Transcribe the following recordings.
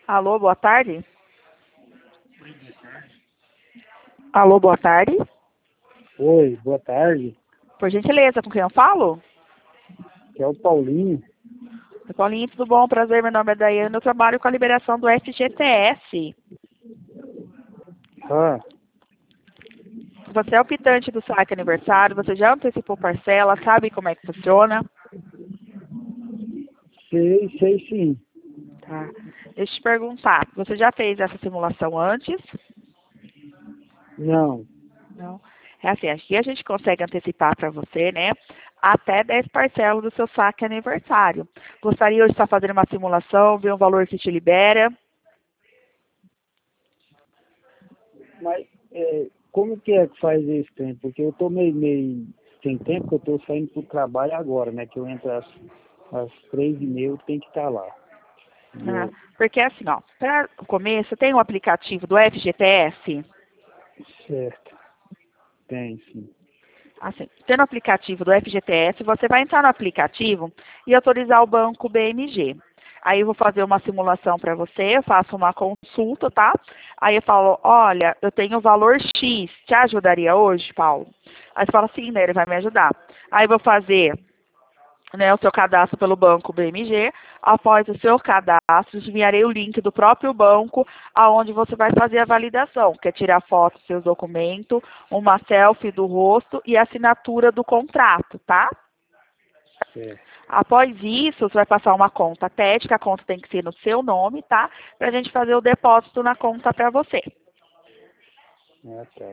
Alô, boa tarde. Alô, boa tarde. Oi, boa tarde. Por gentileza, com quem eu falo? Que é o Paulinho. Oi, Paulinho, tudo bom? Prazer, meu nome é Daiane. Eu trabalho com a liberação do FGTS. Ah, Você é o optante do saque aniversário, você já antecipou parcela, sabe como é que funciona? sei sim. Tá. Deixa eu te perguntar, você já fez essa simulação antes? Não, Não. É assim, aqui a gente consegue antecipar para você, né, até 10 parcelas do seu saque aniversário. Gostaria hoje de estar fazendo uma simulação, ver o valor que te libera? mas como que é que faz esse tempo? Porque eu tô meio sem tempo, que eu tô saindo pro trabalho agora, né? Que eu entro às 3h30, eu tenho que estar lá. Ah, porque assim, ó, para o começo, tem um aplicativo do FGTS. Certo, tem sim. Assim, tendo o aplicativo do FGTS, você vai entrar no aplicativo e autorizar o banco BMG. Aí eu vou fazer uma simulação para você, eu faço uma consulta, tá? Aí eu falo, olha, eu tenho o valor X, te ajudaria hoje, Paulo? Aí você fala, sim, né, ele vai me ajudar. Aí eu vou fazer, né, o seu cadastro pelo banco BMG. Após o seu cadastro, enviarei o link do próprio banco, aonde você vai fazer a validação, que é tirar foto dos seus documentos, uma selfie do rosto e a assinatura do contrato, tá? Certo. Após isso, você vai passar uma conta TED, que a conta tem que ser no seu nome, tá? Pra gente fazer o depósito na conta para você. Ah, tá.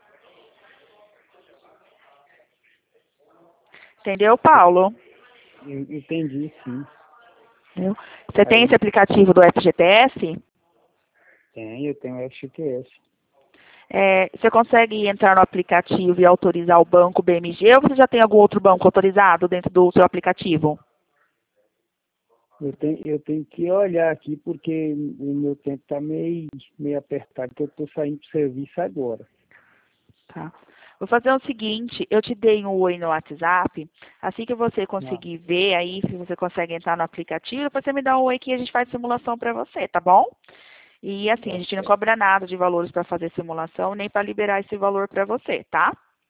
Entendeu, Paulo? Entendi, sim. Entendeu? Você tem esse Aí aplicativo do FGTS? eu tenho FGTS. Você consegue entrar no aplicativo e autorizar o banco BMG ou você já tem algum outro banco autorizado dentro do seu aplicativo? Eu tenho que olhar aqui porque o meu tempo tá meio apertado, que eu tô saindo pro serviço agora. Tá. Vou fazer o seguinte, eu te dei um oi no WhatsApp, assim que você Ah, conseguir ver aí, se você consegue entrar no aplicativo, você me dá um oi que a gente faz simulação para você, tá bom? E assim, a tá gente não certo. cobra nada de valores para fazer simulação, nem para liberar esse valor para você, tá?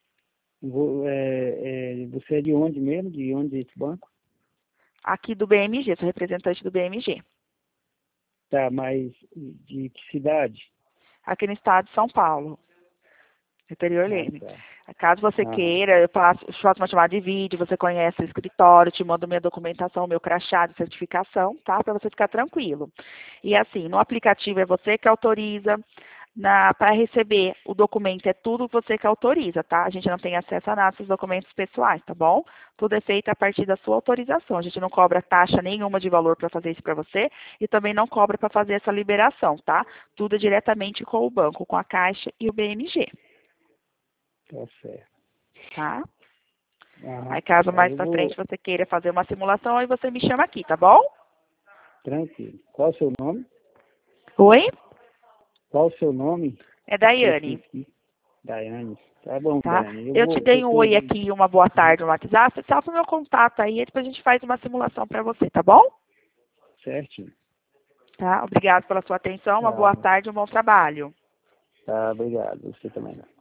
Você é de onde mesmo? De onde é esse banco? Aqui do BMG, sou representante do BMG, Tá, mas de que cidade? aqui no estado de São Paulo. Superior Ah, Leme. tá. Caso você Aham, queira, eu faço uma chamada de vídeo, você conhece o escritório, te mando minha documentação, meu crachá de certificação, tá? Para você ficar tranquilo. E assim, no aplicativo é você que autoriza, para receber o documento é tudo você que autoriza, tá? A gente não tem acesso a nada dos documentos pessoais, tá bom? Tudo é feito a partir da sua autorização. A gente não cobra taxa nenhuma de valor para fazer isso para você e também não cobra para fazer essa liberação, tá? Tudo é diretamente com o banco, com a Caixa e o BMG. tá certo. Tá? Aham. Aí caso Aí mais eu pra frente vou, você queira fazer uma simulação, aí você me chama aqui, tá bom? tranquilo. Qual o seu nome? Oi? Qual o seu nome? É Eu Daiane, esqueci. Daiane. Tá bom, tá? Daiane. Eu te Eu dei um tô. oi aqui e uma boa Uhum. tarde no WhatsApp, salva o meu contato aí, e depois a gente faz uma simulação pra você, tá bom? Certinho. Tá? Obrigado pela sua atenção, uma Tá, boa tarde, um bom trabalho. tá, obrigado. Você também.